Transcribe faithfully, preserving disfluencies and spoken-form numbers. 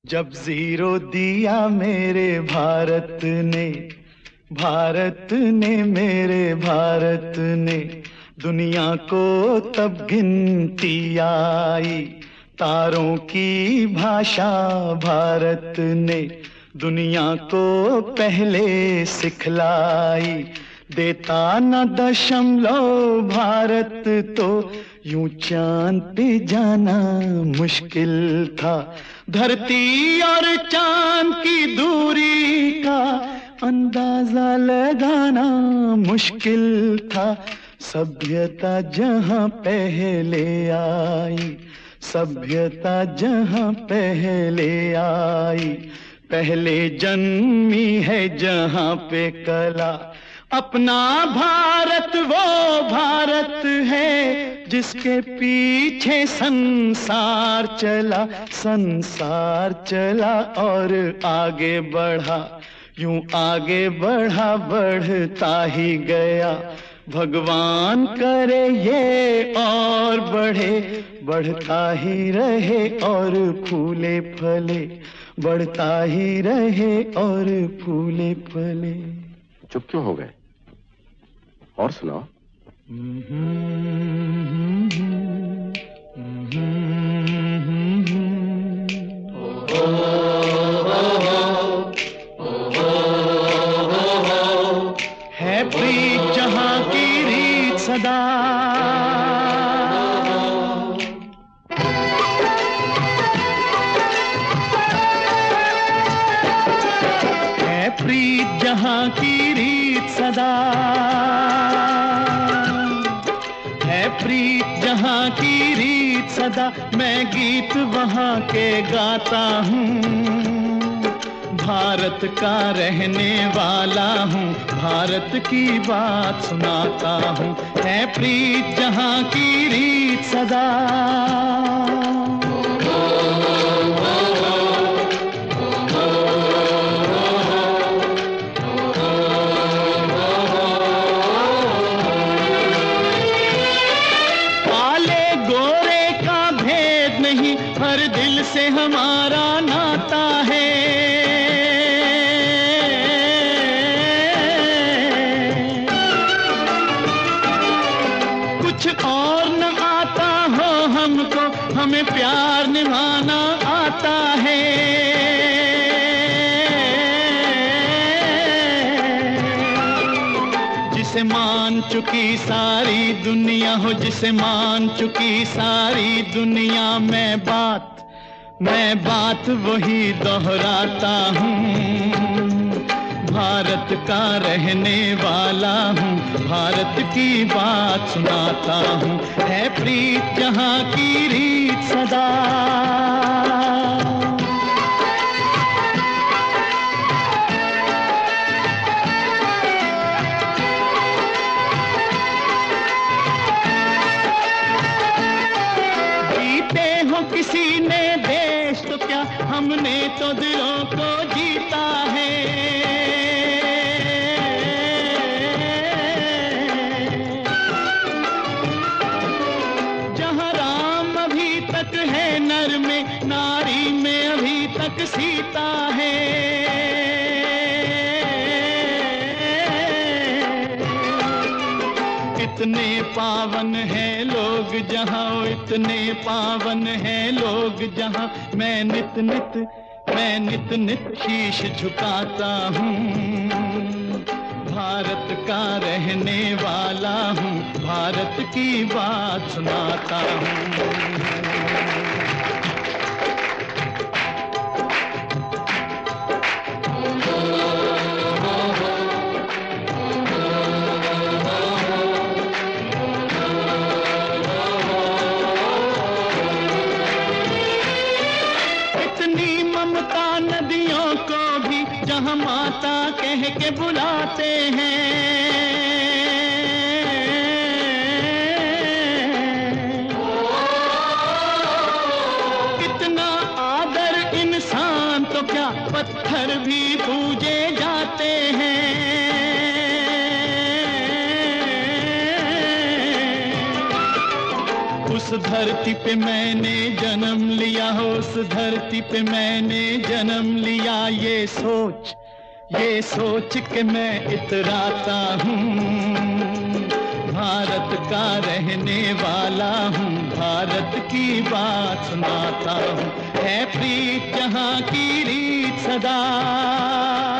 जब जीरो दिया मेरे भारत ने, भारत ने मेरे भारत ने, दुनिया को तब गिनती आई। तारों की भाषा भारत ने दुनिया को पहले सिखलाई। देता न दशमलव भारत तो यूं चांद पे जाना मुश्किल था। धरती और चांद की दूरी का अंदाजा लगाना मुश्किल था। सभ्यता जहां पहले आई, सभ्यता जहां पहले आई, पहले जन्मी है जहां पे कला। अपना भारत वो भारत है जिसके पीछे संसार चला, संसार चला और आगे बढ़ा। यूं आगे बढ़ा बढ़ता ही गया। भगवान करे ये और बढ़े, बढ़ता ही रहे और फूले फले, बढ़ता ही रहे और फूले फले। चुप क्यों हो गए? और सुनाओ। है प्रीत जहां की रीत सदा, है प्रीत जहां की रीत सदा, है प्रीत जहां की रीत सदा। मैं गीत वहां के गाता हूँ, भारत का रहने वाला हूँ, भारत की बात सुनाता हूँ। है प्रीत जहां की रीत सदा। काले गोरे का भेद नहीं, हर दिल से हमारा नाता है। कुछ और न आता हो हमको, हमें प्यार निभाना आता है। जिसे मान चुकी सारी दुनिया हो, जिसे मान चुकी सारी दुनिया, मैं बात मैं बात वही दोहराता हूँ। भारत का रहने वाला हूँ, भारत की बात सुनाता हूँ। है प्रीत जहां की रीत सदा। जीते हो किसी ने देश तो क्या, हमने तो दिलों को जीता है। है नर में, नारी में अभी तक सीता है। इतने पावन हैं लोग जहां, इतने पावन हैं लोग जहां, मैं नित नित मैं नित नित शीश झुकाता हूँ। भारत का रहने वाला हूँ, भारत की बात सुनाता हूँ। नदियों को भी जहां माता कह के बुलाते हैं। कितना आदर इंसान तो क्या, पत्थर भी पूजे जाते हैं। उस धरती पे मैंने जन्म लिया हो, उस धरती पे मैंने जन्म लिया, ये सोच ये सोच के मैं इतराता हूँ। भारत का रहने वाला हूँ, भारत की बात सुनाता हूँ। है प्रीत जहाँ की रीत सदा,